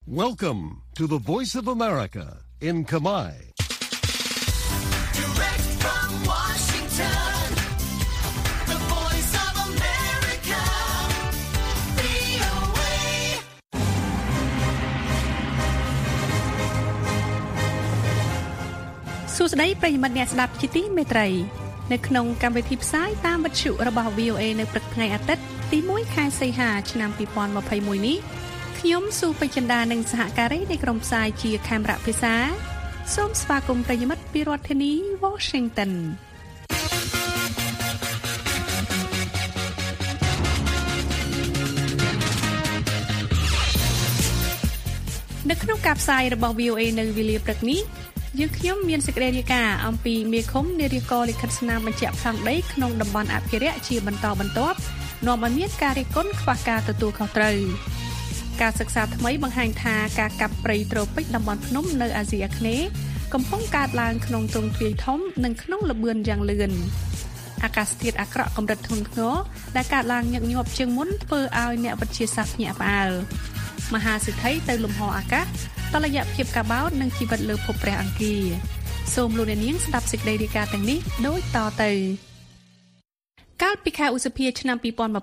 Welcome to the Voice of America in Kamai. Direct from Washington, the Voice of America, VOA. សួស្តីប្រិយមិត្តអ្នកស្ដាប់ជាទីមេត្រីនៅក្នុងកម្មវិធីផ្សាយតាមវិទ្យុរបស់ VOA នៅព្រឹកថ្ងៃអាទិត្យទី1ខែសីហាឆ្នាំ2021នេះខ្ញុំស៊ូពេជ្រចិន្តានិងសហការីនៃក្រុមផ្សាយជាខេមរៈភាសាសូមស្វាគមន៍ប្រិយមិត្តពីរដ្ឋធានី Washington នៅក្នុងការផ្សាយរបស់ VOA នៅវេលាព្រឹកនេះយើងខ្ញុំមានសេចក្តីរាយការណ៍អំពីមេឃុំនារីកលិខិតស្នាមបញ្ជាក់ផង់ដីក្នុងតំបន់អភិរក្សជាបន្តបន្ទាប់នាំឲ្យមានការរិះគន់ខ្វះការទទួលខុសត្រូវការសិក្សាថ្មីបង្ហាញថាការកាប់ព្រៃត្រូពិចតំបន់ភ្នំនៅអាស៊ីអាគ្នេយ៍កំពុងកើតឡើងក្នុងទ្រង់ទ្រាយធំនិងក្នុងល្បឿនយ៉ាងលឿនអាកាសធាតុអាក្រក់កម្រិតធ្ងន់ធ្ងរដែលកើតឡើងញឹកញាប់ជាងមុនធ្វើឲ្យអ្នកវិទ្យាសាស្ត្រភ្ញាក់ផ្អើលមហាសិទ្ធិទៅលំហអាកាសតលយៈភាពកាបោតនិងជីវិតលើភពព្រះអង្គារសូមលោកអ្នកនាងស្ដាប់សេចក្តីរាយការណ៍ទាំងនេះដូចតទៅកាលពីខែឧសភាឆ្នាំ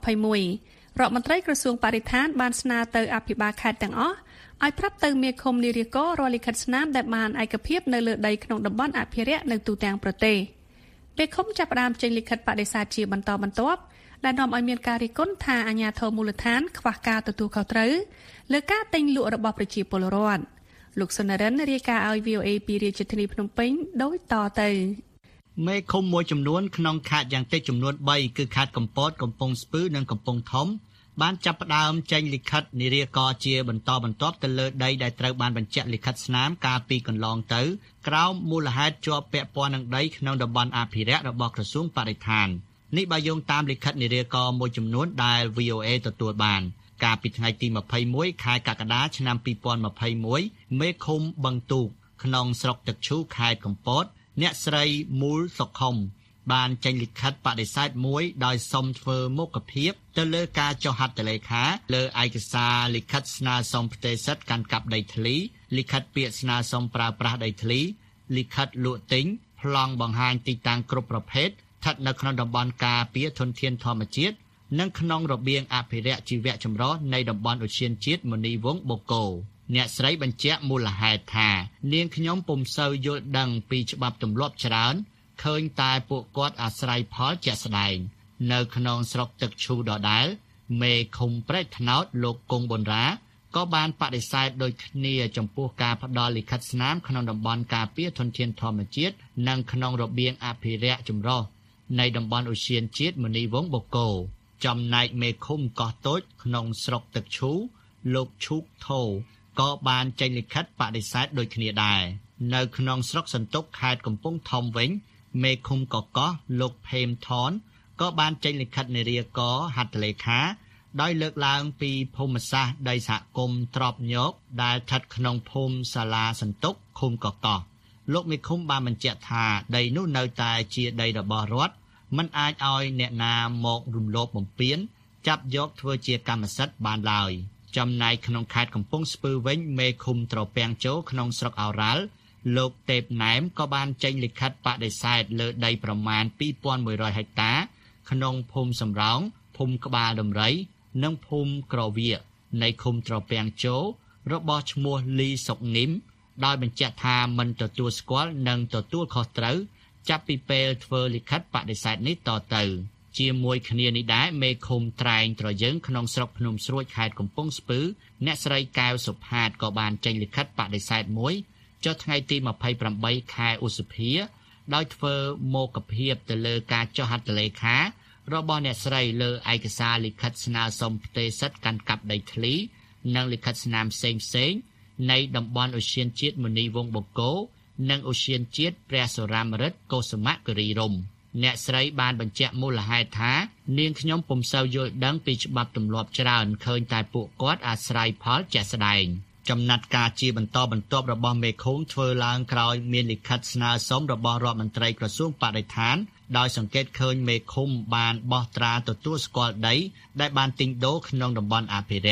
2021រដ្ឋមន្ត្រីក្រសួងបរិស្ថានបានស្នើទៅអភិបាលខេត្តទាំងអស់ឲ្យប្រាប់ទៅមេឃុំនារីករាល់លិខិតស្នាមដែលបានឯកភាពនៅលើដីក្នុងតំបន់អភិរក្សនៅទូទាំងប្រទេសមេឃុំចាប់ផ្ដើមចេញលិខិតបដិសេធជាបន្តបន្ទាប់ដែលនាំឲ្យមានការរិះគន់ថាអាជ្ញាធរមូលដ្ឋានខ្វះការទទួលខុសត្រូវលើការទិញលក់របស់ប្រជាពលរដ្ឋលោកសុនរិនរាយការណ៍ឲ្យ VOA ពីរាជធានីភ្នំពេញដូចតទៅមេឃុំមួយចំនួនក្នុងខេត្តយ៉ាងតិចចំនួន3គឺខេត្តកំពតកំពង់ស្ពឺនិងកំពង់ធំបានចាប់ផ្ដើមចេញលិខិតនិរាករជាបន្តបន្ទាប់ទៅលើដីដែលត្រូវបានបញ្ជាក់លិខិតស្នាមកាលពីកន្លងទៅក្រោមមូលហេតុជាប់ពាក់ព័ន្ធនឹងដីក្នុងតំបន់អភិរក្សរបស់ក្រសួងបរិស្ថាននេះបើយោងតាមលិខិតនិរាករមួយចំនួនដែល VOA ទទួលបានកាលពីថ្ងៃទី21ខែកក្កដាឆ្នាំ2021មេឃុំបឹងទូកក្នុងស្រុកទឹកឈូខេត្តកំពតអ្នកស្រីមូលសុខុមបានចេញលិខិតបដិសេធមួយដោយសុំធ្វើមុខភាពទៅលើការចុះហត្ថលេខាលើឯកសារលិខិតស្នើសុំផ្ទេរសិទ្ធិកាន់កាប់ដីធ្លីលិខិតពាក្យស្នើសុំប្រើប្រាស់ដីធ្លីលិខិតលក់ទិញប្លង់បង្ហាញទីតាំងគ្រប់ប្រភេទស្ថិតនៅក្នុងតំបន់ការពារធនធានធម្មជាតិនិងក្នុងរបៀងអភិរក្សជីវៈចម្រុះនៃតំបន់ឧទ្យានជាតិមុនីវង្សបូកូអ្នកស្រីបញ្ជាក់មូលហេតុថានាងខ្ញុំពុំសូវយល់ដឹងពីច្បាប់ទម្លាប់ច្រើនឃើញតែពួកគាត់អាស្រ័យផលជាក់ស្ដែងនៅក្នុងស្រុកទឹកឈូដដែលមេឃុំព្រែកថ្នោតលោកគង់ប៊ុនរ៉ាក៏បានបដិសេធដូចគ្នាចំពោះការផ្ដល់លិខិតស្នាមក្នុងតំបន់ការពារធនធានធម្មជាតិនិងក្នុងរបៀងអភិរក្សចម្រុះនៃតំបន់ឧទ្យានជាតិមុនីវង្សបូកូចំណែកមេឃុំកោះតូចក្នុងស្រុកទឹកឈូលោកឈូកថូក៏បានចេញលិខិតបដិសេធដូចគ្នាដែរនៅក្នុងស្រុកសន្ទុកខេត្តកំពង់ធំវិញមេឃុំកកោះលោកភេមថនក៏បានចេញលិខិតនិរាករហត្ថលេខាដោយលើកឡើងពីភូមិសាស្ត្រដីសហគមន៍ត្រប់ញោកដែលស្ថិតក្នុងភូមិសាលាសន្ទុកឃុំកកោះលោកមេឃុំបានបញ្ជាក់ថាដីនោះនៅតែជាដីរបស់រដ្ឋមិនអាចឲ្យអ្នកណាមករំលោភបំពានចាប់យកធ្វើជាកម្មសិទ្ធិបានឡើយចំណែកក្នុងខេត្តកំពង់ស្ពឺវិញមេឃុំត្រពាំងជោក្នុងស្រុកឱរ៉ាល់លោកទេពណែមក៏បានចេញលិខិតបដិសេធលើដីប្រមាណ 2100 ហិកតាក្នុងភូមិសំរោងភូមិក្បាលដំរីនិងភូមិក្រវានៃឃុំត្រពាំងជោរបស់ឈ្មោះលីសុកនីមដោយបញ្ជាក់ថាមិនទទួលស្គាល់និងទទួលខុសត្រូវចាប់ពីពេលធ្វើលិខិតបដិសេធនេះតទៅជាមួយគ្នានេះដែរមេឃុំត្រែងត្រយើងក្នុងស្រុកភ្នំស្រួចខេត្តកំពង់ស្ពឺអ្នកស្រីកែវសុផាតក៏បានចេញលិខិតបដិសេធមួយចុះថ្ងៃទី28ខែឧសភាដោយធ្វើមុខភាពទៅលើការចុះហត្ថលេខារបស់អ្នកស្រីលើឯកសារលិខិតស្នើសុំផ្ទេរសិទ្ធិកាន់កាប់ដីធ្លីនិងលិខិតស្នាមផ្សេងៗនៃតំបន់ឧទ្យានជាតិមុនីវង្សបូកូនិងឧទ្យានជាតិព្រះសុរាម្រិតកុសុមគិរីរម្យអ្នកស្រីបានបញ្ជាក់មូលហេតុថានាងខ្ញុំពុំសូវយល់ដឹងពីច្បាប់ទម្លាប់ច្រើនឃើញតែពួកគាត់អាស្រ័យផលជាក់ស្ដែងចំណាត់ការជាបន្តបន្ទាប់របស់មេឃុំធ្វើឡើងក្រោយមានលិខិតស្នើសុំរបស់រដ្ឋមន្ត្រីក្រសួងបរិស្ថានដោយសង្កេតឃើញមេឃុំបានបោះត្រាទទួលស្គាល់ដីដែលបានទិញដូរក្នុងតំបន់អភិរក្ស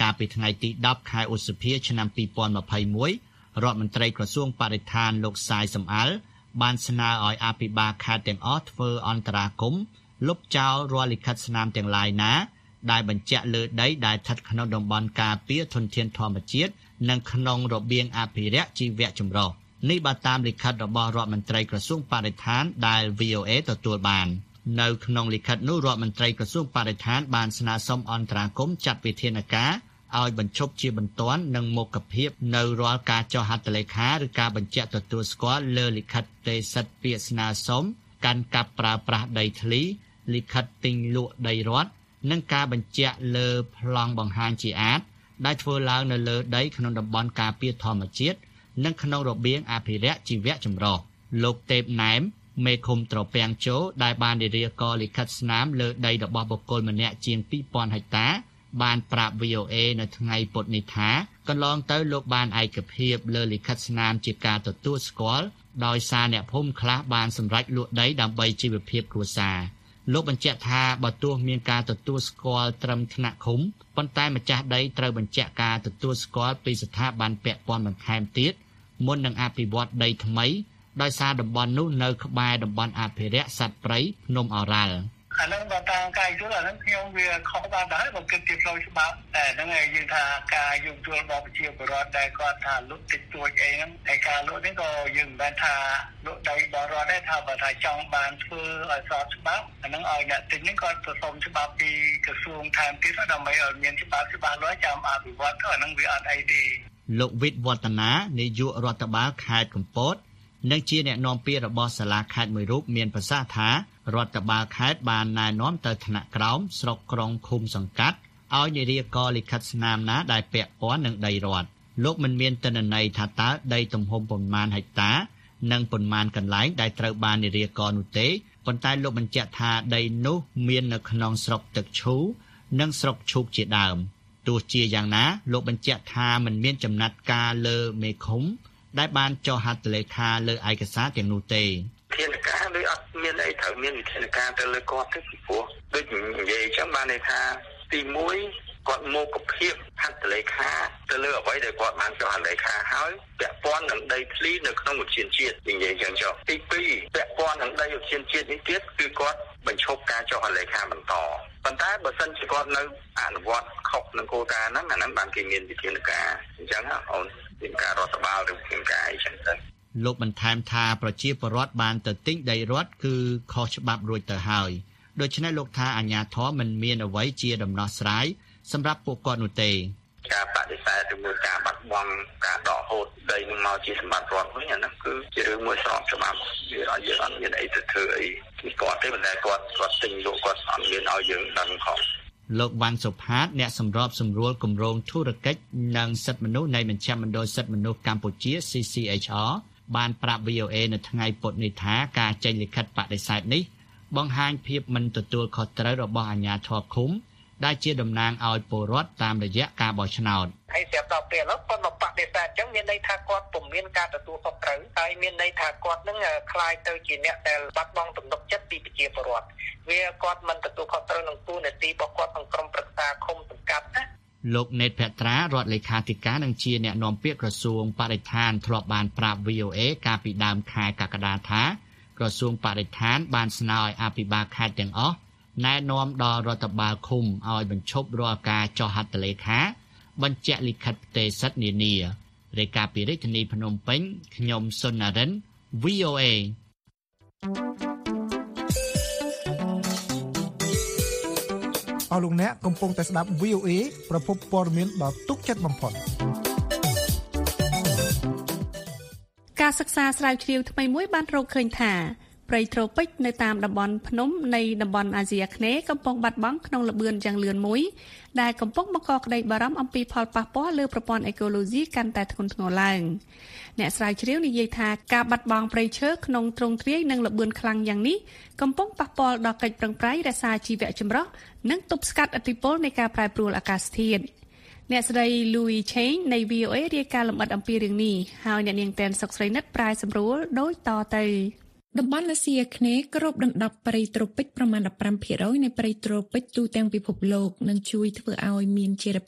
កាលពីថ្ងៃទី10ខែឧសភាឆ្នាំ2021រដ្ឋមន្ត្រីក្រសួងបរិស្ថានលោកសាយសំអាល់បានស្នើឲ្យអភិបាលខេត្តទាំងអស់ធ្វើអន្តរាគមន៍លុបចោលរាល់លិខិតស្នាមទាំងឡាយណាដែលបញ្ជាក់លើដីដែលស្ថិតក្នុងតំបន់ការពារធនធានធម្មជាតិនិងក្នុងរបៀងអភិរក្សជីវៈចម្រុះនេះបើតាមលិខិតរបស់រដ្ឋមន្ត្រីក្រសួងបរិស្ថានដែល VOA ទទួលបាននៅក្នុងលិខិតនោះរដ្ឋមន្ត្រីក្រសួងបរិស្ថានបានស្នើសុំអន្តរាគមន៍ចាត់វិធានការឲ្យបញ្ឈប់ជាបន្ទាន់និងមុខភាពនៅរាល់ការចុះហត្ថលេខាឬការបញ្ជាក់ទទួលស្គាល់លើលិខិតទេសពាក្យស្នើសុំកាន់កាប់ប្រើប្រាស់ដីធ្លីលិខិតទិញលក់ដីរដ្ឋនិងការបញ្ជាក់លើប្លង់បង្ហាញជាអាតដែលធ្វើឡើងនៅលើដីក្នុងតំបន់ការពារធម្មជាតិនិងក្នុងរបៀងអភិរក្សជីវៈចម្រុះលោកទេពណែមមេឃុំត្រពាំងជោដែលបាននិយាយករលិខិតស្នាមលើដីរបស់បុគ្គលម្នាក់ជាង 2000 ហិកតាបានប្រាប់ VOA នៅថ្ងៃពុធនេះថាកន្លងទៅលោកបានឯកភាពលើលិខិតស្នាមជាការទទួលស្គាល់ដោយសារអ្នកភូមិខ្លះបានសម្រេចលក់ដីដើម្បីជីវភាពគ្រួសារលោកបញ្ជាក់ថាបើទោះមានការទទួលស្គាល់ត្រឹមថ្នាក់ឃុំប៉ុន្តែម្ចាស់ដីត្រូវបញ្ជាក់ការទទួលស្គាល់ពីស្ថាប័នពាក់ព័ន្ធបន្ថែមទៀតមុននឹងអភិវឌ្ឍដីថ្មីដោយសារតំបន់នោះនៅក្បែរតំបន់អភិរក្សសត្វព្រៃភ្នំឱរ៉ាល់អានឹងបើតាមការយល់អានឹងខ្ញុំវាខុសបានដែរបើគិតជាផ្លូវច្បាប់តែហ្នឹងឯងយើងថាការយោគយល់របស់ប្រជាពលរដ្ឋដែលគាត់ថាលុបតិចតួចអីហ្នឹងហើយការលុបនេះក៏យើងមិនបានថាលុបដីបរដ្ឋដែរថាបើថាចង់បានធ្វើឲ្យស្របច្បាប់អានឹងឲ្យអ្នកទិញនេះគាត់ទៅសុំច្បាប់ពីក្រសួងថែមទៀតដើម្បីឲ្យមានច្បាប់លាស់ចាំអភិវឌ្ឍទៅអានឹងវាអត់អីទេលោកវិទ្យវឌ្ឍនានាយករដ្ឋបាលខេត្តកំពតនិងជាអ្នកនាំពាក្យរបស់សាលាខេត្តមួយរូបមានប្រសាសន៍ថារដ្ឋបាលខេត្តបានណែនាំទៅថ្នាក់ក្រោមស្រុកក្រុងឃុំសង្កាត់ឲ្យនិយាយករលិខិតស្នាមណាដែលពាក់ព័ន្ធនឹងដីរដ្ឋលោកមិនមានទិន្នន័យថាតើដីទំហំប៉ុន្មានហិកតានិងប៉ុន្មានកន្លែងដែលត្រូវបាននិយាយករនោះទេប៉ុន្តែលោកបញ្ជាក់ថាដីនោះមាននៅក្នុងស្រុកទឹកឈូនិងស្រុកឈូកជាដើមទោះជាយ៉ាងណាលោកបញ្ជាក់ថាមិនមានចំណាត់ការលើមេឃុំដែលបានចុះហត្ថលេខាលើឯកសារទាំងនោះទេវិធានការលើអត់មានអីត្រូវមានវិធានការទៅលើគាត់ទេពីព្រោះដូចនិយាយអញ្ចឹងបានន័យថាទី1គាត់មុខភាពហត្ថលេខាទៅលើអ្វីដែលគាត់បានចុះហត្ថលេខាហើយពាក់ព័ន្ធនឹងដីធ្លីនៅក្នុងឧទ្យានជាតិនិយាយអញ្ចឹងចុះទី2ពាក់ព័ន្ធនឹងដីឧទ្យានជាតិនេះទៀតគឺគាត់បញ្ឈប់ការចុះហត្ថលេខាបន្តប៉ុន្តែបើសិនជាគាត់នៅអនុវត្តខុសនឹងគោលការណ៍ហ្នឹងអាហ្នឹងបានគេមានវិធានការអញ្ចឹងអូនវិធានការរដ្ឋបាលឬវិធានការអីចឹងទៅលោកបន្ថែមថាប្រជាពលរដ្ឋបានទៅទិញដីរដ្ឋគឺខុសច្បាប់រួចទៅហើយដូច្នេះលោកថាអាជ្ញាធរមិនមានអ្វីជាដំណោះស្រាយសម្រាប់ពួកគាត់នោះទេការបដិសេធឬមួយការបាត់បង់ការដកហូតដីនឹងមកជាសម្បត្តិរដ្ឋវិញអាហ្នឹងគឺជារឿងមួយស្របច្បាប់វាឲ្យយើងអត់មានអីទៅធ្វើអីពីគាត់ទេប៉ុន្តែគាត់ទិញលក់គាត់អត់មានឲ្យយើងដឹងផងលោកវ៉ាន់សុផាតអ្នកសម្របសម្រួលគម្រោងធុរកិច្ចនិងសិទ្ធិមនុស្សនៃមជ្ឈមណ្ឌលសិទ្ធិមនុស្សកម្ពុជា CCHR បានប្រាប់ VOA នៅថ្ងៃពុធនេះថាការចេញលិខិតបដិសេធនេះបង្ហាញភាពមិនទទួលខុសត្រូវរបស់អាជ្ញាធរឃុំដែលជាតំណាងឲ្យពលរដ្ឋតាមរយៈការបោះឆ្នោតហើយស្រាប់ដល់ពេលនោះគាត់មកបដិសេធអញ្ចឹងមានន័យថាគាត់ពុំមានការទទួលខុសត្រូវហើយមានន័យថាគាត់នឹងคล้ายទៅជាអ្នកដែលបាត់បង់ទំនុកចិត្តពីប្រជាពលរដ្ឋវាគាត់មិនទទួលខុសត្រូវនឹងទូនាទីរបស់គាត់ក្នុងក្រុមប្រឹក្សាឃុំសង្កាត់ណាលោកណេតភត្រារដ្ឋលេខាធិការនិងជាអ្នកនាំពាក្យក្រសួងបរិស្ថានធ្លាប់បានប្រាប់ VOA កាលពីដើមខែកក្កដាថាក្រសួងបរិស្ថានបានស្នើឲ្យអភិបាលខេត្តទាំងអស់ណែនាំដល់រដ្ឋបាលឃុំឲ្យបញ្ឈប់រាល់ការចុះហត្ថលេខាបញ្ជាក់លិខិតផ្ទេរសិទ្ធិនានារាយការណ៍ពីរាជធានីភ្នំពេញខ្ញុំសុននរិន VOA អស់លោកអ្នកកំពុងតែស្ដាប់ VOA ប្រភពព័ត៌មានដ៏ទុកចិត្តបំផុតការសិក្សាស្រាវជ្រាវថ្មីមួយបានរកឃើញថាព្រៃត្រូពិចនៅតាមតំបន់ភ្នំនៃតំបន់អាស៊ីអាគ្នេយ៍កំពុងបាត់បង់ក្នុងល្បឿនយ៉ាងលឿនមួយដែលកំពុងបង្កក្តីបារម្ភអំពីផលប៉ះពាល់លើប្រព័ន្ធអេកូឡូស៊ីកាន់តែធ្ងន់ធ្ងរឡើងអ្នកស្រាវជ្រាវនិយាយថាការបាត់បង់ព្រៃឈើក្នុងទ្រង់ទ្រាយនិងល្បឿនខ្លាំងយ៉ាងនេះកំពុងប៉ះពាល់ដល់កិច្ចប្រឹងប្រែងរក្សាជីវៈចម្រុះនិងទប់ស្កាត់ឥទ្ធិពលនៃការប្រែប្រួលអាកាសធាតុអ្នកស្រី Louis Chain នៃ VOA រាយការណ៍លម្អិតអំពីរឿងនេះហើយអ្នកនាងតែនសុកស្រីនិតប្រាយសម្រួលដូចតទៅតំបន់អាស៊ីអាគ្នេយ៍គ្របដណ្ដប់ព្រៃត្រូពិចប្រមាណ 15% នៃព្រៃត្រូពិចទូទាំងពិភពលោកនឹងជួយធ្វើឲ្យមានចីរភាព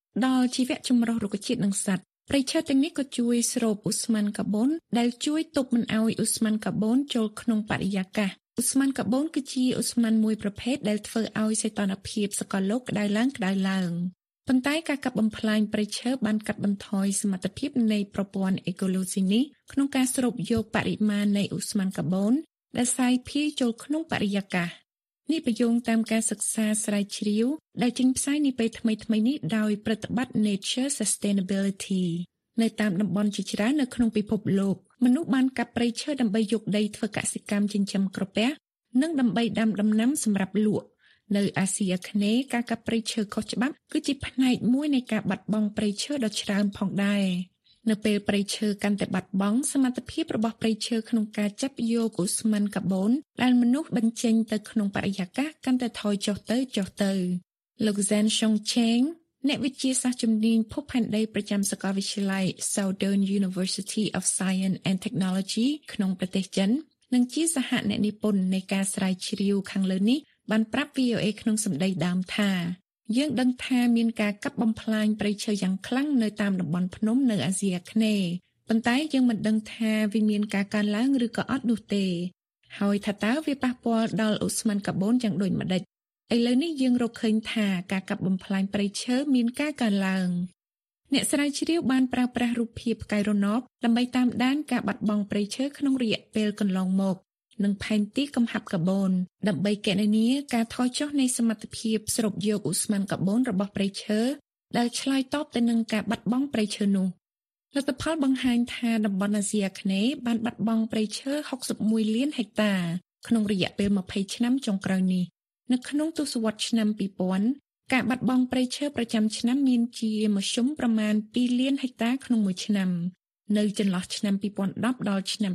ដល់ជីវៈចម្រុះរុក្ខជាតិនិងសត្វព្រៃឈើទាំងនេះក៏ជួយស្រូបឧស្ម័នកាបូនដែលជួយទប់មិនឲ្យឧស្ម័នកាបូនចូលក្នុងបរិយាកាសឧស្ម័នកាបូនគឺជាឧស្ម័នមួយប្រភេទដែលធ្វើឲ្យសីតុណ្ហភាពសកលលោកក្តៅឡើងប៉ុន្តែការកាប់បំផ្លាញព្រៃឈើបានកាត់បន្ថយសមត្ថភាពនៃប្រព័ន្ធអេកូឡូស៊ីនេះក្នុងការស្រូបយកបរិមាណនៃឧស្ម័នកាបូនដែលសាយភាយចូលក្នុងបរិយាកាសនេះបញ្យងតាមការសិក្សាស្រាវជ្រាវដែលចេញផ្សាយនាពេលថ្មីៗនេះដោយប្រតិបត្តិ Nature Sustainability នៅតាមតំបន់ជាច្រើននៅក្នុងពិភពលោកមនុស្សបានកាប់ព្រៃឈើដើម្បីយកដីធ្វើកសិកម្មចិញ្ចឹមក្រពះនិងដើម្បីដាំដំណាំសម្រាប់លក់នៅអាស៊ីអាគ្នេយ៍ការកាប់ព្រៃឈើខុសច្បាប់គឺជាផ្នែកមួយនៃការបាត់បង់ព្រៃឈើដ៏ច្រើនផងដែរនៅពេលព្រៃឈើកាន់តែបាត់បង់សមត្ថភាពរបស់ព្រៃឈើក្នុងការចាប់យកឧស្ម័នកាបូនដែលមនុស្សបញ្ចេញទៅក្នុងបរិយាកាសកាន់តែថយចុះទៅលោក Zhang Shongcheng អ្នកវិទ្យាសាស្ត្រជំនាញភពផែនដីប្រចាំសាកលវិទ្យាល័យ Southern University of Science and Technology ក្នុងប្រទេសចិននិងជាសហអ្នកនិពន្ធនៃការស្រាវជ្រាវខាងលើនេះបានប្រាប់ VOA ក្នុងសម្ដីដើមថាយើងដឹងថាមានការកាប់បំផ្លាញព្រៃឈើយ៉ាងខ្លាំងនៅតាមតំបន់ភ្នំនៅអាស៊ីអាគ្នេយ៍ប៉ុន្តែយើងមិនដឹងថាវាមានការកើនឡើងឬក៏អត់នោះទេហើយថាតើវាប៉ះពាល់ដល់ឧស្ម័នកាបូនយ៉ាងដូចម្តេចឥឡូវនេះយើងរកឃើញថាការកាប់បំផ្លាញព្រៃឈើមានការកើនឡើងអ្នកស្រាវជ្រាវបានប្រើប្រាស់រូបភាពផ្កាយរណបដើម្បីតាមដានការបាត់បង់ព្រៃឈើក្នុងរយៈពេលកន្លងមកនិងផែនទីកំហាប់កាបូនដើម្បីគណនាការថយចុះនៃសមត្ថភាពស្រូបយកឧស្ម័នកាបូនរបស់ព្រៃឈើដែលឆ្លើយតបទៅនឹងការបាត់បង់ព្រៃឈើនោះលទ្ធផលបង្ហាញថាតំបន់អាស៊ីអាគ្នេយ៍បានបាត់បង់ព្រៃឈើ61លានហិកតាក្នុងរយៈពេល20ឆ្នាំចុងក្រោយនេះនៅក្នុងទសវត្សរ៍ឆ្នាំ2000ការបាត់បង់ព្រៃឈើប្រចាំឆ្នាំមានជាមធ្យមប្រមាណ2លានហិកតាក្នុងមួយឆ្នាំនៅចន្លោះឆ្នាំ2010ដល់ឆ្នាំ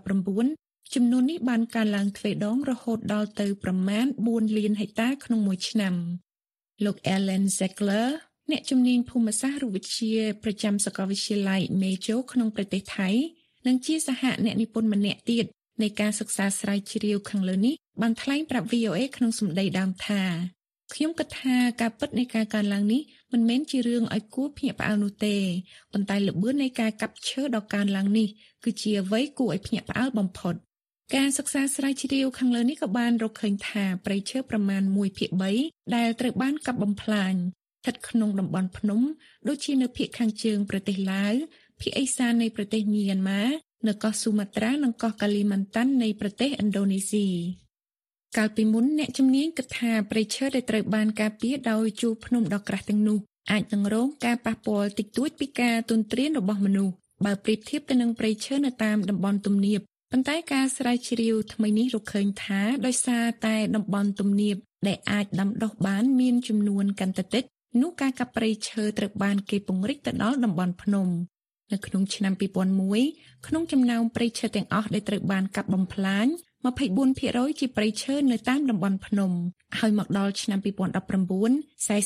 2019ចំនួននេះបានកើនឡើងទ្វេដងរហូតដល់ទៅប្រមាណ4លានហិកតាក្នុងមួយឆ្នាំលោក Alan Zeckler អ្នកជំនាញភូមិសាស្ត្ររូបវិទ្យាប្រចាំសាកលវិទ្យាល័យ Mejo ក្នុងប្រទេសថៃនិងជាសហអ្នកនិពន្ធម្នាក់ទៀតនៃការសិក្សាស្រាវជ្រាវខាងលើនេះបានថ្លែងប្រាប់ VOA ក្នុងសម្ដីដើមថាខ្ញុំគិតថាការពិតនៃការកើនឡើងនេះមិនមែនជារឿងឲ្យគួរភ្ញាក់ផ្អើលនោះទេប៉ុន្តែល្បឿននៃការកាប់ឈើដ៏កើនឡើងនេះគឺជាអ្វីគួរឲ្យភ្ញាក់ផ្អើលបំផុតការសិក្សាស្រាវជ្រាវខាងលើនេះក៏បានរកឃើញថាព្រៃឈើប្រមាណ 1/3 ដែលត្រូវបានកាប់បំផ្លាញស្ថិតក្នុងតំបន់ភ្នំដូចជានៅភាគខាងជើងប្រទេសឡាវភាគឦសាននៃប្រទេសមីយ៉ាន់ម៉ានៅកោះស៊ូម៉ាត្រានិងកោះកាលីម៉ាន់តាន់នៃប្រទេសឥណ្ឌូនេស៊ីកាលពីមុនអ្នកជំនាញគិតថាព្រៃឈើដែលត្រូវបានការពារដោយជួរភ្នំដ៏ក្រាស់ទាំងនោះអាចនឹងរងការប៉ះពាល់តិចតួចពីការទន្ទ្រានរបស់មនុស្សបើប្រៀបធៀបទៅនឹងព្រៃឈើនៅតាមតំបន់ទំនាបប៉ុន្តែការស្រាវជ្រាវថ្មីនេះរកឃើញថាដោយសារតែតំបន់ទំនាបដែលអាចដាំដុះបានមានចំនួនកាន់តែតិចនោះការកាប់ព្រៃឈើត្រូវបានគេពង្រីកទៅដល់តំបន់ភ្នំនៅក្នុងឆ្នាំ2001ក្នុងចំណោមព្រៃឈើទាំងអស់ដែលត្រូវបានកាប់បំផ្លាញ 24% ជាព្រៃឈើនៅតាមតំបន់ភ្នំហើយមកដល់ឆ្នាំ2019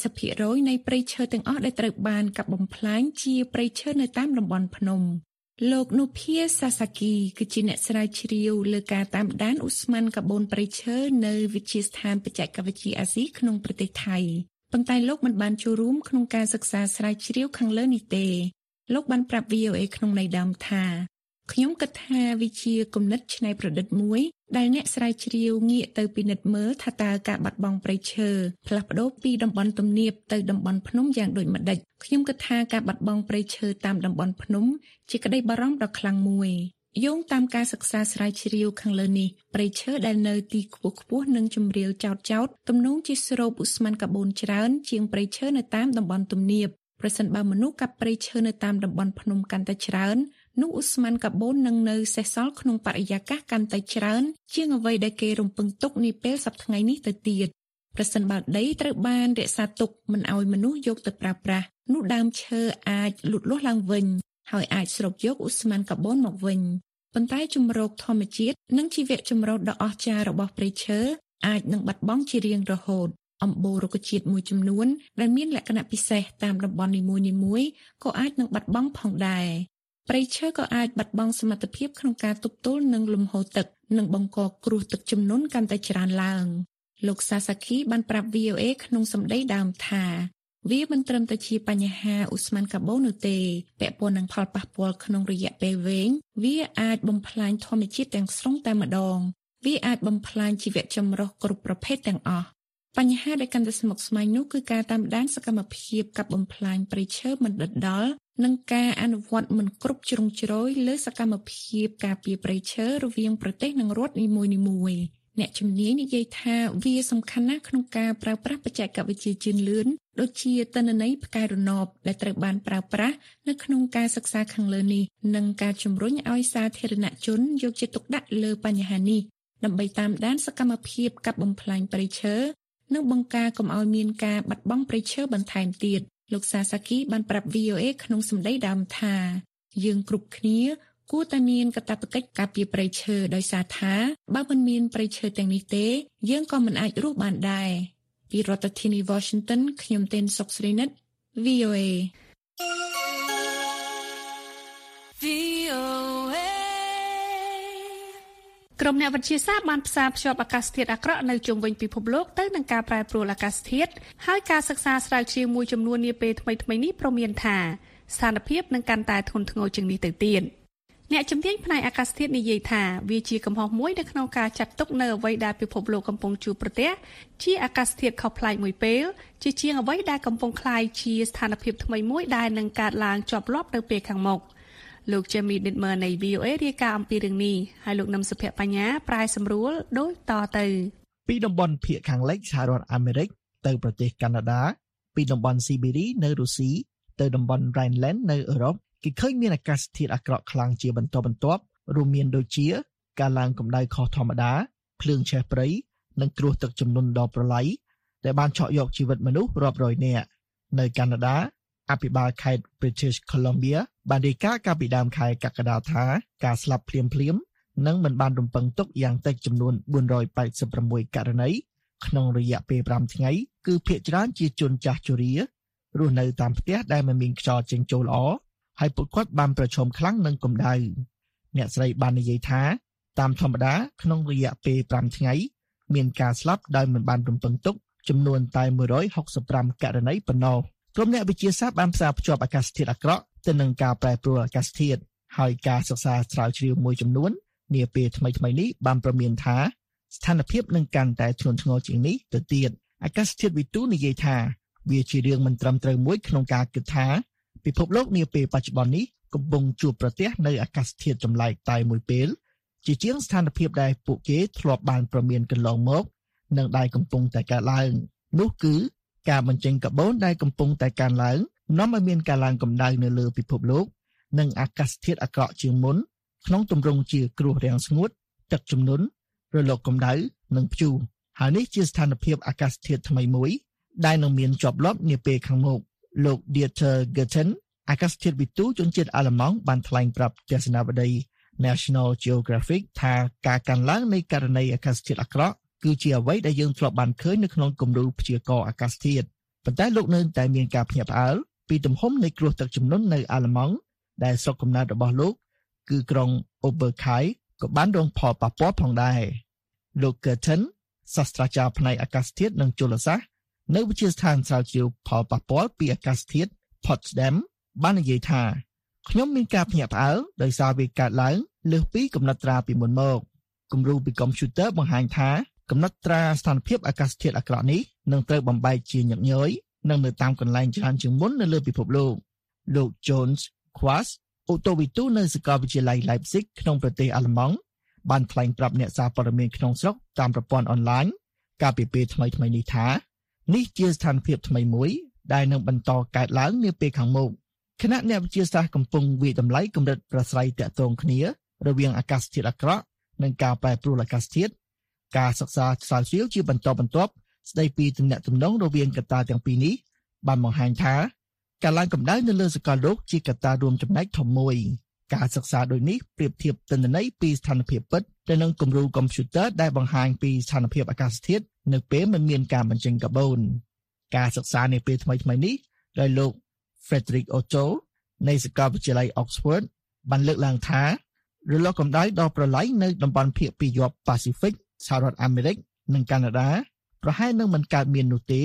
40% នៃព្រៃឈើទាំងអស់ដែលត្រូវបានកាប់បំផ្លាញជាព្រៃឈើនៅតាមតំបន់ភ្នំលោកនូភាសាសាគីគឺជាអ្នកស្រាវជ្រាវលើការតាមដានឧស្ម័នកាបូនព្រៃឈើនៅវិទ្យាស្ថានបច្ចេកវិទ្យាអាស៊ីក្នុងប្រទេសថៃប៉ុន្តែលោកមិនបានចូលរួមក្នុងការសិក្សាស្រាវជ្រាវខាងលើនេះទេលោកបានប្រាប់ VOA ក្នុងន័យដើមថាខ្ញុំគិតថាវាជាគំនិតច្នៃប្រឌិតមួយដែលអ្នកស្រាវជ្រាវងាកទៅពិនិត្យមើលថាតើការបាត់បង់ព្រៃឈើផ្លាស់ប្ដូរពីតំបន់ទំនាបទៅតំបន់ភ្នំយ៉ាងដូចម្តេចខ្ញុំគិតថាការបាត់បង់ព្រៃឈើតាមតំបន់ភ្នំជាក្តីបារម្ភដ៏ខ្លាំងមួយយោងតាមការសិក្សាស្រាវជ្រាវខាងលើនេះព្រៃឈើដែលនៅទីខ្ពស់ៗនិងជម្រាលចោតទំនងជាស្រូបឧស្ម័នកាបូនច្រើនជាងព្រៃឈើនៅតាមតំបន់ទំនាបប្រសិនបើមនុស្សកាប់ព្រៃឈើនៅតាមតំបន់ភ្នំកាន់តែច្រើននោះឧស្ម័នកាបូននឹងនៅសេសសល់ក្នុងបរិយាកាសកាន់តែច្រើនជាងអ្វីដែលគេរំពឹងទុកនាពេលសប្តាហ៍នេះទៅទៀតប្រសិនបើដីត្រូវបានរក្សាទុកមិនឲ្យមនុស្សយកទៅប្រើប្រាស់នោះដើមឈើអាចលូតលាស់ឡើងវិញហើយអាចស្រូបយកឧស្ម័នកាបូនមកវិញប៉ុន្តែជម្រកធម្មជាតិនិងជីវៈចម្រុះដ៏អស្ចារ្យរបស់ព្រៃឈើអាចនឹងបាត់បង់ជារៀងរហូតអំបូររុក្ខជាតិមួយចំនួនដែលមានលក្ខណៈពិសេសតាមតំបន់នីមួយៗក៏អាចនឹងបាត់បង់ផងដែរព្រៃឈើក៏អាចបាត់បង់សមត្ថភាពក្នុងការទប់ទល់នឹងលំហូរទឹកនិងបង្កគ្រោះទឹកជំនន់កាន់តែច្រើនឡើងលោកសាសាគីបានប្រាប់ VOA ក្នុងសម្ដីដើមថាវាមិនត្រឹមតែជាបញ្ហាឧស្ម័នកាបូននោះទេពាក់ព័ន្ធនឹងផលប៉ះពាល់ក្នុងរយៈពេលវែងវាអាចបំផ្លាញធម្មជាតិទាំងស្រុងតែម្ដងវាអាចបំផ្លាញជីវៈចម្រុះគ្រប់ប្រភេទទាំងអស់បញ្ហាដែលកាន់តែស្មុគស្មាញនោះគឺការតាមដានសកម្មភាពកាប់បំផ្លាញព្រៃឈើមិនដិតដល់និងការអនុវត្តមិនគ្រប់ជ្រុងជ្រោយលើសកម្មភាពការពារព្រៃឈើរវាងប្រទេសនិងរដ្ឋនីមួយៗអ្នកជំនាញនិយាយថាវាសំខាន់ណាស់ក្នុងការប្រើប្រាស់បច្ចេកវិទ្យាជឿនលឿនដូចជាទិន្នន័យផ្កាយរណបដែលត្រូវបានប្រើប្រាស់នៅក្នុងការសិក្សាខាងលើនេះនិងការជំរុញឲ្យសាធារណជនយកចិត្តទុកដាក់លើបញ្ហានេះដើម្បីតាមដានសកម្មភាពកាប់បំផ្លាញព្រៃឈើនិងបង្ការកុំឲ្យមានការបាត់បង់ព្រៃឈើបន្ថែមទៀតលោកសាសាគីបានប្រាប់ VOA ក្នុងសម្ដីដើមថាយើងគ្រប់គ្នាគួរតែមានកាតព្វកិច្ចការពារព្រៃឈើដោយសារថាបើមិនមានព្រៃឈើទាំងនេះទេយើងក៏មិនអាចរស់បានដែរពីរដ្ឋធានី Washington ខ្ញុំទេនសុកស្រីនិត VOA ក្រុមអ្នកវិទ្យាសាស្ត្របានផ្សារភ្ជាប់អាកាសធាតុអាក្រក់នៅជុំវិញពិភពលោកទៅនឹងការប្រែប្រួលអាកាសធាតុហើយការសិក្សាស្រាវជ្រាវមួយចំនួននាពេលថ្មីៗនេះព្រមានថាស្ថានភាពនឹងកាន់តែធ្ងន់ធ្ងរជាងនេះទៅទៀតអ្នកជំនាញផ្នែកអាកាសធាតុនិយាយថាវាជាកំហុសមួយនៅក្នុងការចាត់ទុកនៅអ្វីដែលពិភពលោកកំពុងជួបប្រទះជាអាកាសធាតុខុសប្លែកមួយពេលជាជាងអ្វីដែលកំពុងคล้ายជាស្ថានភាពថ្មីមួយដែលនឹងកើតឡើងជាប់លាប់នៅពេលខាងមុខលោក Jamie Dittmer នៃ VOA រាយការណ៍អំពីរឿងនេះហើយលោកនឹមសុភ័ក្របញ្ញាប្រែសម្រួលដូចតទៅពីតំបន់ភាគខាងលិចសហរដ្ឋអាមេរិកទៅប្រទេសកាណាដាពីតំបន់ស៊ីបេរីនៅរុស្ស៊ីទៅតំបន់ Rhineland នៅអឺរ៉ុបគេឃើញមានអាកាសធាតុអាក្រក់ខ្លាំងជាបន្តបន្ទាប់រួមមានដូចជាការឡើងកម្ដៅខុសធម្មតាភ្លើងឆេះព្រៃនិងគ្រោះទឹកជំនន់ដ៏ប្រឡាយដែលបានឆក់យកជីវិតមនុស្សរាប់រយនាក់នៅកាណាដាអភិបាលខេត្ត British Columbia បានរាយការណ៍កាលពីដើមខែកក្កដាថាការស្លាប់ភ្លាមៗនិងមិនបានរំពឹងទុកយ៉ាងតិចចំនួន486ករណីក្នុងរយៈពេល5ថ្ងៃគឺភាគច្រើនជាជនចាស់ជរារស់នៅតាមផ្ទះដែលមិនមានខ្យល់ចេញចូលល្អហើយពួកគាត់បានប្រឈមខ្លាំងនឹងកម្ដៅអ្នកស្រីបាននិយាយថាតាមធម្មតាក្នុងរយៈពេល5ថ្ងៃមានការស្លាប់ដោយមិនបានរំពឹងទុកចំនួនតែ165ករណីប៉ុណ្ណោះក្រុមអ្នកវិទ្យាសាស្ត្របានផ្សារភ្ជាប់អាកាសធាតុអាក្រក់ទៅនឹងការប្រែប្រួលអាកាសធាតុហើយការសិក្សាស្រាវជ្រាវមួយចំនួននាពេលថ្មីៗនេះបានប្រមានថាស្ថានភាពនឹងកាន់តែធ្ងន់ធ្ងរជាងនេះទៅទៀតអាកាសធាតុវិទូនិយាយថាវាជារឿងមិនត្រឹមត្រូវមួយក្នុងការគិតថាពិភពលោកនាពេលបច្ចុប្បន្ននេះកំពុងជួបប្រទះនៅអាកាសធាតុចម្លែកតែមួយពេលជាជាងស្ថានភាពដែលពួកគេធ្លាប់បានប្រមានកន្លងមកនិងដែលកំពុងតែកើតឡើងនោះគឺការបញ្ចេញកាបូនដែលកំពុងតែកើនឡើងនាំឲ្យមានការឡើងកម្ដៅនៅលើពិភពលោកនិងអាកាសធាតុអាក្រក់ជាងមុនក្នុងទម្រង់ជាគ្រោះរាំងស្ងួតទឹកជំនន់រលកកម្ដៅនិងព្យុះហើយនេះជាស្ថានភាពអាកាសធាតុថ្មីមួយដែលនឹងមានជាប់លាប់នាពេលខាងមុខលោក Dieter Gerten អាកាសធាតុវិទូជនជាតិអាល្លឺម៉ង់បានថ្លែងប្រាប់ទស្សនាវដ្តី National Geographic ថាការកើនឡើងនៃករណីអាកាសធាតុអាក្រក់គឺជាអ្វីដែលយើងធ្លាប់បានឃើញនៅក្នុងគំរូព្យាករណ៍អាកាសធាតុប៉ុន្តែលោកនៅតែមានការភ្ញាក់ផ្អើលពីទំហំនៃគ្រោះទឹកជំនន់នៅអាល្លឺម៉ង់ដែលស្រុកកំណើតរបស់លោកគឺក្រុង Oberkai ក៏បានរងផលប៉ះពាល់ផងដែរលោក Gerten សាស្ត្រាចារ្យផ្នែកអាកាសធាតុនិងជលសាស្ត្រនៅវិទ្យាស្ថានស្រាវជ្រាវផលប៉ះពាល់ពីអាកាសធាតុ Potsdam បាននិយាយថាខ្ញុំមានការភ្ញាក់ផ្អើលដោយសារវាកើតឡើងលើសពីកំណត់ត្រាពីមុនមកគំរូពីកុំព្យូទ័របង្ហាញថាកំណត់ត្រាស្ថានភាពអាកាសធាតុអាក្រក់នេះនឹងត្រូវបំបែកជាញឹកញយនិងនៅតាមកន្លែងច្រើនជាងមុននៅលើពិភពលោក Jones Quast អូតូវិទូនៅសាកលវិទ្យាល័យ Leipzig ក្នុងប្រទេសអាល្លឺម៉ង់បានថ្លែងប្រាប់អ្នកសារព័ត៌មានក្នុងស្រុកតាមប្រព័ន្ធអនឡាញកាលពីពេលថ្មីៗនេះថានេះជាស្ថានភាពថ្មីមួយដែលនឹងបន្តកើតឡើងនាពេលខាងមុខគណៈអ្នកវិទ្យាសាស្ត្រកំពុងវិយតម្លៃកម្រិតប្រស្រ័យទាក់ទងគ្នារវាងអាកាសធាតុអាក្រក់និងការប្រែប្រួលអាកាសធាតុការសិក្សាស្រាវជ្រាវជាបន្តបន្ទាប់ស្ដីពីទំនាក់ទំនងរវាងកត្តាទាំងពីរនេះបានបង្ហាញថាការឡើងកម្ដៅនៅលើសកលលោកជាកត្តារួមចំណែកធំមួយការសិក្សាដូចនេះប្រៀបធៀបទិន្នន័យពីស្ថានភាពពិតទៅនឹងគំរូកុំព្យូទ័រដែលបង្ហាញពីស្ថានភាពអាកាសធាតុនៅពេលមិនមានការបញ្ចេញកាបូនការសិក្សានាពេលថ្មីៗនេះដោយលោក Frederick Otto នៃសាកលវិទ្យាល័យ Oxford បានលើកឡើងថារលកកម្ដៅដ៏ប្រឡាយនៅតំបន់ភាគពីយប់ Pacific សហរដ្ឋអាមេរិកនិងកាណាដាប្រហែលនឹងមិនកើតមាននោះទេ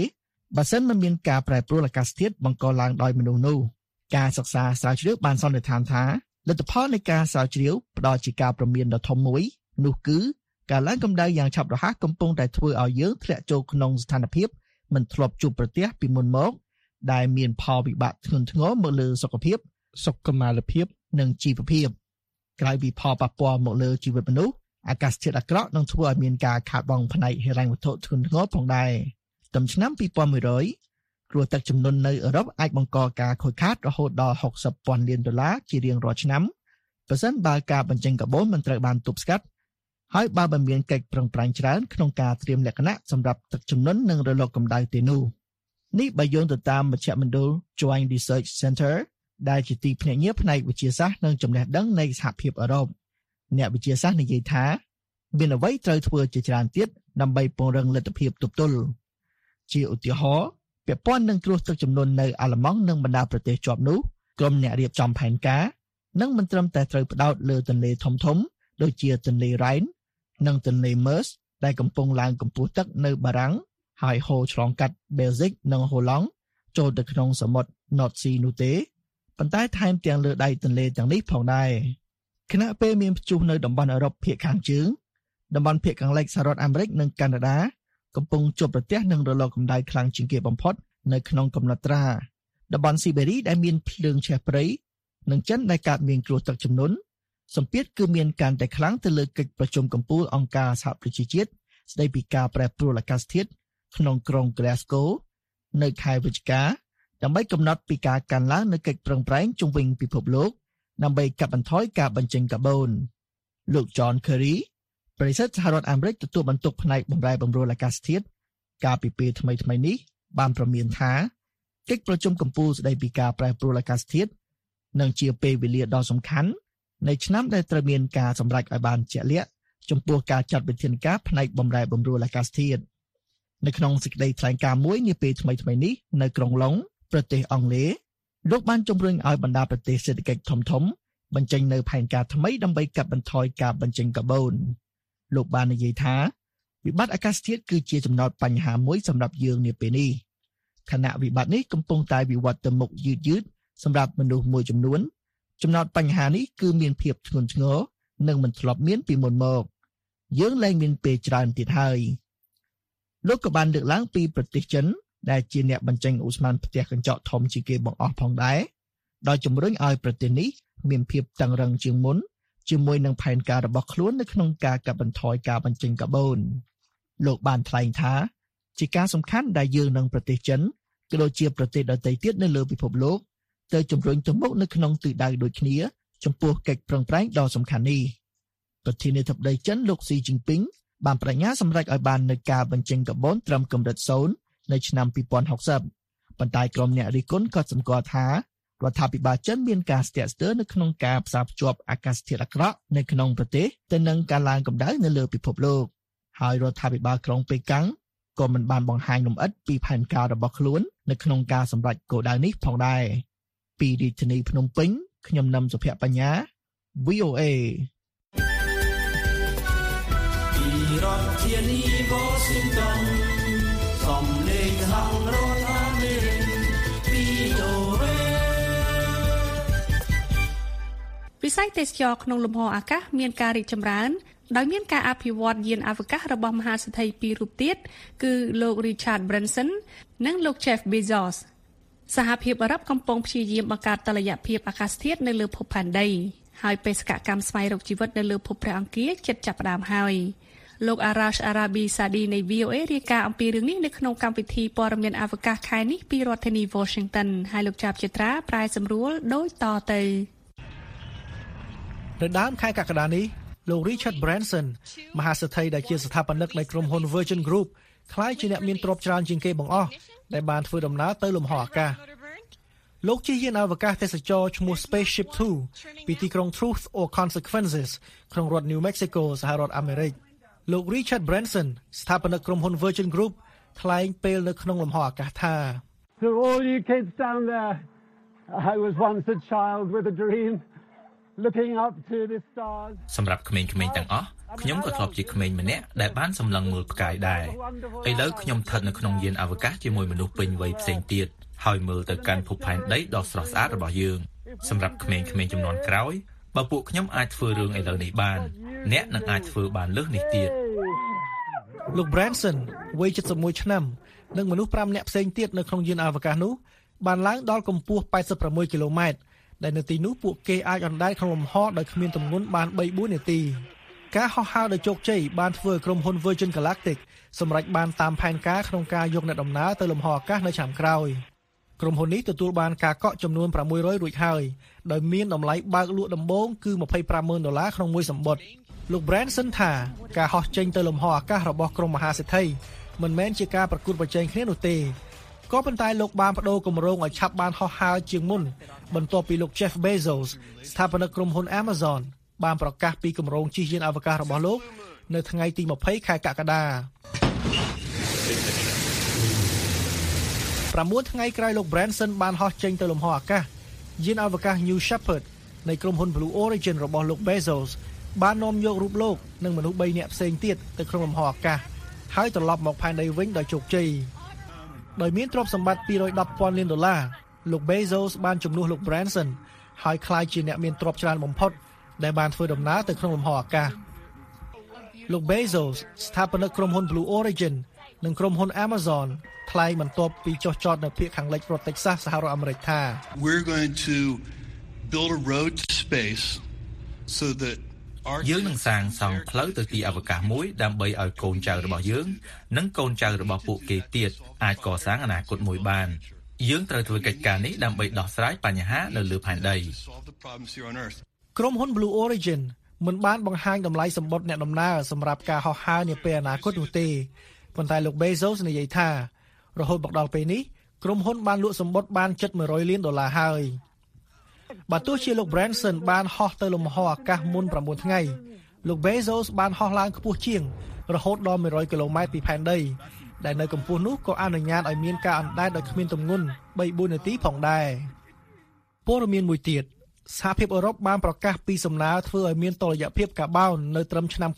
បើសិនមិនមានការប្រែប្រួលអាកាសធាតុបង្កឡើងដោយមនុស្សនោះការសិក្សាស្រាវជ្រាវបានសន្និដ្ឋានថាលទ្ធផលនៃការស្រាវជ្រាវផ្ដល់ជាការព្រមានដ៏ធំមួយនោះគឺការឡើងកម្ដៅយ៉ាងឆាប់រហ័សកំពុងតែធ្វើឲ្យយើងធ្លាក់ចូលក្នុងស្ថានភាពមិនធ្លាប់ជួបប្រទះពីមុនមកដែលមានផលវិបាកធ្ងន់ធ្ងរមកលើសុខភាពសុខុមាលភាពនិងជីវភាពក្រៅពីផលប៉ះពាល់មកលើជីវិតមនុស្សអាកាសធាតុអាក្រក់នឹងធ្វើឲ្យមានការខាតបង់ផ្នែកហិរញ្ញវត្ថុធ្ងន់ធ្ងរផងដែរតាមឆ្នាំ2100គ្រោះទឹកជំនន់នៅអឺរ៉ុបអាចបង្កការខូចខាតរហូតដល់$60,000 លានជារៀងរាល់ឆ្នាំប្រសិនបើការបញ្ចេញកាបូនមិនត្រូវបានទប់ស្កាត់ហើយបើមិនមានកិច្ចប្រឹងប្រែងច្រើនក្នុងការត្រៀមលក្ខណៈសម្រាប់ទឹកជំនន់និងរលកកម្ដៅទេនោះនេះបើយោងទៅតាមមជ្ឈមណ្ឌល Joint Research Center ដែលជាទីភ្នាក់ងារផ្នែកវិទ្យាសាស្ត្រនិងចំណេះដឹងនៃសហភាពអឺរ៉ុបអ្នកវិទ្យាសាស្ត្រនិយាយថាមានអ្វីត្រូវធ្វើជាច្រើនទៀតដើម្បីពង្រឹងលទ្ធភាពទប់ទល់ជាឧទាហរណ៍ពាក់ព័ន្ធនឹងគ្រោះទឹកជំនន់នៅអាល្លឺម៉ង់និងបណ្ដាប្រទេសជាប់នោះក្រុមអ្នករៀបចំផែនការនឹងមិនត្រឹមតែត្រូវផ្ដោតលើទន្លេធំៗដូចជាទន្លេ Rhine និងទន្លេ Meuse ដែលកំពុងឡើងកម្ពស់ទឹកនៅបារាំងហើយហូរឆ្លងកាត់ Belgique និង Holland ចូលទៅក្នុងសមុទ្រ North Sea នោះទេប៉ុន្តែថែមទាំងលើដៃទន្លេទាំងនេះផងដែរខណៈពេលមានព្យុះនៅតំបន់អឺរ៉ុបភាគខាងជើងតំបន់ភាគខាងលិចសហរដ្ឋអាមេរិកនិងកាណាដាកំពុងជួបប្រទះនឹងរលកកម្ដៅខ្លាំងជាងគេបំផុតនៅក្នុងកំណត់ត្រាតំបន់ស៊ីបេរីដែលមានភ្លើងឆេះព្រៃនិងចិនដែលកើតមានគ្រោះទឹកជំនន់សម្ពាធគឺមានកាន់តែខ្លាំងទៅលើកិច្ចប្រជុំកំពូលអង្គការសហប្រជាជាតិស្ដីពីការប្រែប្រួលអាកាសធាតុក្នុងក្រុង Glasgow នៅខែវិច្ឆិកាដើម្បីកំណត់ពីការកើនឡើងនៃកិច្ចប្រឹងប្រែងជុំវិញពិភពលោកដើម្បីកាត់បន្ថយការបញ្ចេញកាបូនលោក John Kerry ប្រធានសហរដ្ឋអាមេរិកទទួលបន្ទុកផ្នែកបម្រែបម្រួលអាកាសធាតុកាលពីពេលថ្មីៗនេះបានប្រមានថាកិច្ចប្រជុំកំពូលស្ដីពីការប្រែប្រួលអាកាសធាតុនឹងជាពេលវេលាដ៏សំខាន់នៃឆ្នាំដែលត្រូវមានការសម្រេចឲ្យបានជាក់លាក់ចំពោះការចាត់វិធានការផ្នែកបម្រែបម្រួលអាកាសធាតុនៅក្នុងសេចក្តីថ្លែងការណ៍មួយនាពេលថ្មីៗនេះនៅក្រុងឡុងប្រទេសអង់គ្លេសលោកបានជំរុញឲ្យបណ្ដាប្រទេសសេដ្ឋកិច្ចធំៗបញ្ចេញនៅផែនការថ្មីដើម្បីកាត់បន្ថយការបញ្ចេញកាបូនលោកបាននិយាយថាវិបត្តិអាកាសធាតុគឺជាចំណោទបញ្ហាមួយសម្រាប់យើងនាពេលនេះខណៈវិបត្តិនេះកំពុងតែវិវត្តទៅមុខយឺតៗសម្រាប់មនុស្សមួយចំនួនចំណោទបញ្ហានេះគឺមានភាពធ្ងន់ធ្ងរនិងមិនធ្លាប់មានពីមុនមកយើងលែងមានពេលច្រើនទៀតហើយលោកក៏បានលើកឡើងពីប្រទេសចិនដែលជាអ្នកបញ្ចេញឧស្ម័នផ្ទះកញ្ចក់ធំជាងគេបង្អស់ផងដែរដោយជំរុញឲ្យប្រទេសនេះមានភាពតឹងរ៉ឹងជាងមុនជាមួយនឹងផែនការរបស់ខ្លួននៅក្នុងការកាត់បន្ថយការបញ្ចេញកាបូនលោកបានថ្លែងថាជាការសំខាន់ដែលយើងនិងប្រទេសចិនក៏ដូចជាប្រទេសដទៃទៀតនៅលើពិភពលោកទៅជំរុញទៅមុខនៅក្នុងទិសដៅដូចគ្នាចំពោះកិច្ចប្រឹងប្រែងដ៏សំខាន់នេះប្រធានាធិបតីចិនលោកស៊ីជីនពីងបានបញ្ញាសម្រេចឲ្យបាននូវការបញ្ចេញកាបូនត្រឹមកម្រិត0នៅឆ្នាំ2060ប៉ុន្តែក្រុមអ្នករិះគន់ក៏សម្គាល់ថារដ្ឋាភិបាលចិនមានការស្ទាក់ស្ទើរនៅក្នុងការផ្សារភ្ជាប់អាកាសធាតុអាក្រក់នៅក្នុងប្រទេសទៅនឹងការឡើងកម្ដៅនៅលើពិភពលោកហើយរដ្ឋាភិបាលក្រុងប៉េកាំងក៏មិនបានបង្ហាញលម្អិតពីផែនការរបស់ខ្លួននៅក្នុងការសម្រេចគោលដៅនេះផងដែរពីរាជធានីភ្នំពេញខ្ញុំនឹមសុភ័ក្របញ្ញា VOA ពីរដ្ឋធានី Washington សំឡេងខាងរដ្ឋអាមេរិក VOA វិស័យទេសចរក្នុងលំហអាកាសមានការរីកចម្រើនដោយមានការអភិវឌ្ឍយានអវកាសរបស់មហាសេដ្ឋីពីររូបទៀតគឺលោក Richard Branson និងលោក Jeff Bezos សហភាពអឺរ៉ុបកំពុងព្យាយាមបង្កើតតុល្យភាពអាកាសធាតុនៅលើភពផែនដីហើយបេសកកម្មស្វែងរកជីវិតនៅលើភពព្រះអង្គារជិតចាប់ផ្ដើមហើយលោក Arash Arabisadi នៃ VOA រាយការណ៍អំពីរឿងនេះនៅក្នុងកម្មវិធីព័ត៌មានអវកាសខែនេះពីរដ្ឋធានី Washington ហើយលោកចាប់ចិត្រាប្រែសម្រួលដូចតទៅនៅដើមខែកក្កដានេះលោក Richard Branson មហាសេដ្ឋីដែលជាស្ថាបនិកនៃក្រុមហ៊ុន Virgin Group ក្លាយជាអ្នកមានទ្រព្យច្រើនជាងគេបង្អស់ដែលបានធ្វើដំណើរទៅលំហអាកាសលោកជិះយានអវកាសទេសចរឈ្មោះ Spaceship Two ពីទីក្រុង Truth or Consequences ក្នុងរដ្ឋ New Mexico សហរដ្ឋអាមេរិកលោក Richard Branson ស្ថាបនិកក្រុមហ៊ុន Virgin Group ថ្លែងពេលនៅក្នុងលំហអាកាសថា To all you kids down there, I was once a child with a dream. looking up to the stars សម្រាប់ក្មេងៗទាំងអស់ខ្ញុំក៏ធ្លាប់ជាក្មេងម្នាក់ដែលបានសម្លឹងមើលផ្កាយដែរឥឡូវខ្ញុំស្ថិតនៅក្នុងយានអវកាសជាមួយមនុស្សពេញវ័យផ្សេងទៀតហើយមើលទៅកាន់ភពផែនដីដ៏ស្រស់ស្អាតរបស់យើងសម្រាប់ក្មេងៗជំនាន់ក្រោយបើពួកខ្ញុំអាចធ្វើរឿងឥឡូវនេះបានអ្នកនឹងអាចធ្វើបានលើសនេះទៀតលោក Branson វ័យ71ឆ្នាំនិងមនុស្ស5នាក់ផ្សេងទៀតនៅក្នុងយានអវកាសនោះបានឡើងដល់កម្ពស់86គីឡូម៉ែត្រដែលនៅទីនោះពួកគេអាចអណ្ដែតក្នុងលំហដោយគ្មានទម្ងន់បាន 3-4 នាទីការហោះហើរដោយជោគជ័យបានធ្វើឲ្យក្រុមហ៊ុន Virgin Galactic សម្រេចបានតាមផែនការក្នុងការយកអ្នកដំណើរទៅលំហអាកាសនៅឆ្នាំក្រោយក្រុមហ៊ុននេះទទួលបានការកក់ចំនួន600រួចហើយដោយមានតម្លៃបើកលក់ដំបូងគឺ$250,000ក្នុងមួយសំបុត្រលោក Branson ថាការហោះចេញទៅលំហអាកាសរបស់ក្រុមមហាសេដ្ឋីមិនមែនជាការប្រកួតប្រជែងគ្នានោះទេក៏ប៉ុន្តែលោកបានបដូរគម្រោងឲ្យឆាប់បានហោះហើរជាងមុនបន្ទាប់ពីលោក Jeff Bezos ស្ថាបនិកក្រុមហ៊ុន Amazon បានប្រកាសពីគម្រោងជិះយានអវកាសរបស់លោកនៅថ្ងៃទី20ខែកក្កដា9ថ្ងៃក្រោយលោក Branson បានហោះចេញទៅលំហអាកាសយានអវកាស New Shepard នៃក្រុមហ៊ុន Blue Origin របស់លោក Bezos បាននាំយករូបលោកនិងមនុស្ស3នាក់ផ្សេងទៀតទៅក្នុងលំហអាកាសហើយត្រឡប់មកផែនដីវិញដោយជោគជ័យដោយមានទ្រព្យសម្បត្តិ$210,000 លានលោក Bezos បានជំនួសលោក Branson ហើយក្លាយជាអ្នកមានទ្រព្យច្រើនបំផុតដែលបានធ្វើដំណើរទៅក្នុងលំហអាកាសលោក Bezos ស្ថាបនិកក្រុមហ៊ុន Blue Origin និងក្រុមហ៊ុន Amazon ថ្លែងបន្ទាប់ពីចុះចតនៅភាគខាងលិចរដ្ឋ Texas សហរដ្ឋអាមេរិកថា We're going to build a road to space so that យើងនឹងសាងសង់ផ្លូវទៅទីអវកាសមួយដើម្បីឲ្យកូនចៅរបស់យើងនិងកូនចៅរបស់ពួកគេទៀតអាចកសាងអនាគតមួយបានយើងត្រូវធ្វើកិច្ចការនេះដើម្បីដោះស្រាយបញ្ហានៅលើផែនដីក្រុមហ៊ុន Blue Origin មិនបានបង្ហាញតម្លៃសម្បត្តិអ្នកដំណើរសម្រាប់ការហោះហើរនាពេលអនាគតនោះទេប៉ុន្តែលោក Bezos និយាយថារហូតមកដល់ពេលនេះក្រុមហ៊ុនបានលក់សម្បត្តិបានជិត$100 លានហើយបើទោះជាលោក Branson បានហោះទៅលំហអាកាសមុន9ថ្ងៃលោក Bezos បានហោះឡើងខ្ពស់ជាងរហូតដល់100គីឡូម៉ែត្រពីផែនដីដែលនៅកម្ពស់នោះក៏អនុញ្ញាតឲ្យមានការអណ្ដែតដោយគ្មានទម្ងន់ 3-4 នាទីផងដែរព័ត៌មានមួយទៀតសហភាពអឺរ៉ុបបានប្រកាសពីសំណើធ្វើឲ្យមានតុល្យភាពកាបូននៅត្រឹមឆ្នាំ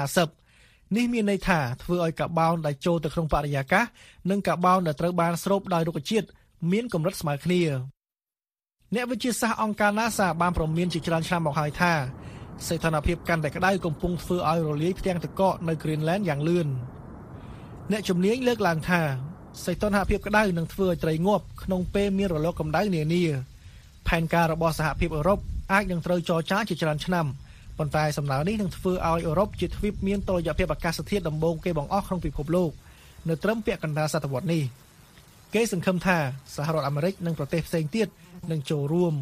2050នេះមានន័យថាធ្វើឲ្យកាបូនដែលចូលទៅក្នុងបរិយាកាសនិងកាបូនដែលត្រូវបានស្រូបដោយរុក្ខជាតិមានកម្រិតស្មើគ្នាអ្នកវិទ្យាសាស្ត្រអង្គការ NASA បានព្រមានជាច្រើនឆ្នាំមកហើយថាសីតុណ្ហភាពកាន់តែក្តៅកំពុងធ្វើឲ្យរលាយផ្ទាំងទឹកកកនៅ Greenland យ៉ាងលឿនអ្នកជំនាញលើកឡើងថាសីតុណ្ហភាពក្តៅនឹងធ្វើឲ្យត្រីងាប់ក្នុងពេលមានរលកកម្ដៅនានាផែនការរបស់សហភាពអឺរ៉ុបអាចនឹងត្រូវចរចាជាច្រើនឆ្នាំប៉ុន្តែសំណើនេះនឹងធ្វើឲ្យអឺរ៉ុបជាទ្វីបមានតុល្យភាពអាកាសធាតុដំបូងគេបង្អស់ក្នុងពិភពលោកនៅត្រឹមពាក់កណ្ដាលសតវត្សនេះគេសង្ឃឹមថាសហរដ្ឋអាមេរិកនិងប្រទេសផ្សេងទៀតនឹងចូលរួម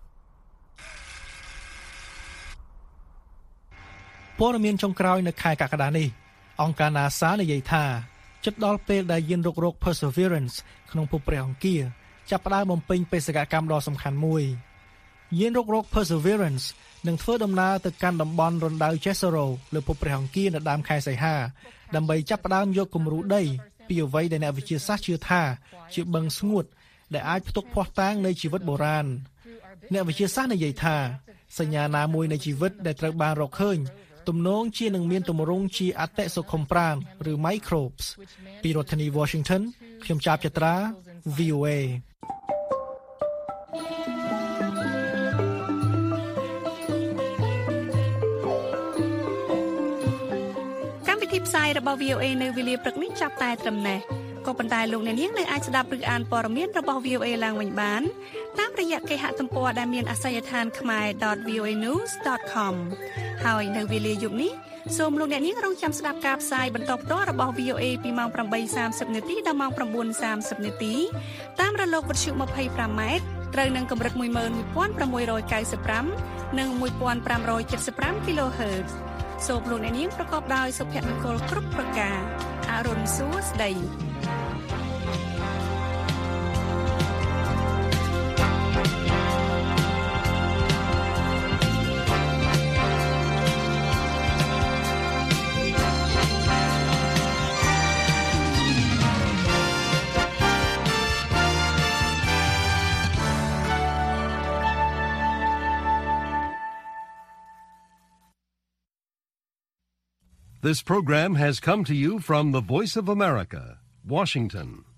ព័ត៌មានចុងក្រោយនៅខែកក្កដានេះអង្គការ NASA និយាយថាជិតដល់ពេលដែលយានរុករក Perseverance ក្នុងភពព្រះអង្គារចាប់ផ្ដើមបំពេញបេសកកម្មដ៏សំខាន់មួយយានរុករក Perseverance នឹងធ្វើដំណើរទៅកាន់តំបន់រណ្ដៅ Jezero លើភពព្រះអង្គារនៅដើមខែសីហាដើម្បីចាប់ផ្ដើមយកគំរូដីពីអ្វីដែលអ្នកវិទ្យាសាស្ត្រជឿថាជាបឹងស្ងួតដែលអាចផ្ទុកភស្តុតាងនៃជីវិតបុរាណអ្នកវិទ្យាសាស្ត្រនិយាយថាសញ្ញាណាមួយនៃជីវិតដែលត្រូវបានរកឃើញទំនងជានឹងមានទម្រង់ជាអតិសុខុមប្រាណឬ microbes ពីរដ្ឋធានី Washington ខ្ញុំចាប់ចត្រា VOA ផ្សាយរបស់ VOA នៅវេលាព្រឹកនេះចាប់តែត្រឹមនេះក៏ប៉ុន្តែលោកអ្នកនាងនៅអាចស្ដាប់ឬអានព័ត៌មានរបស់ VOA ឡើងវិញបានតាមរយៈគេហទំព័រដែលមានអាសយដ្ឋាន khmer.voanews.com ហើយនៅវេលាយប់នេះសូមលោកអ្នកនាងរងចាំស្ដាប់ការផ្សាយបន្តផ្ទាល់របស់ VOA ពីម៉ោង 8:30 នាទីដល់ម៉ោង 9:30 នាទីតាមរលកវិទ្យុ 25 ម៉ែត្រត្រូវនឹងកម្រិត 11695 និង 1575 kHzសូមលោកអ្នកនាងប្រកបដោយសុភមង្គលគ្រប់ប្រការអរុនសួស្ដី This program has come to you from the Voice of America, Washington.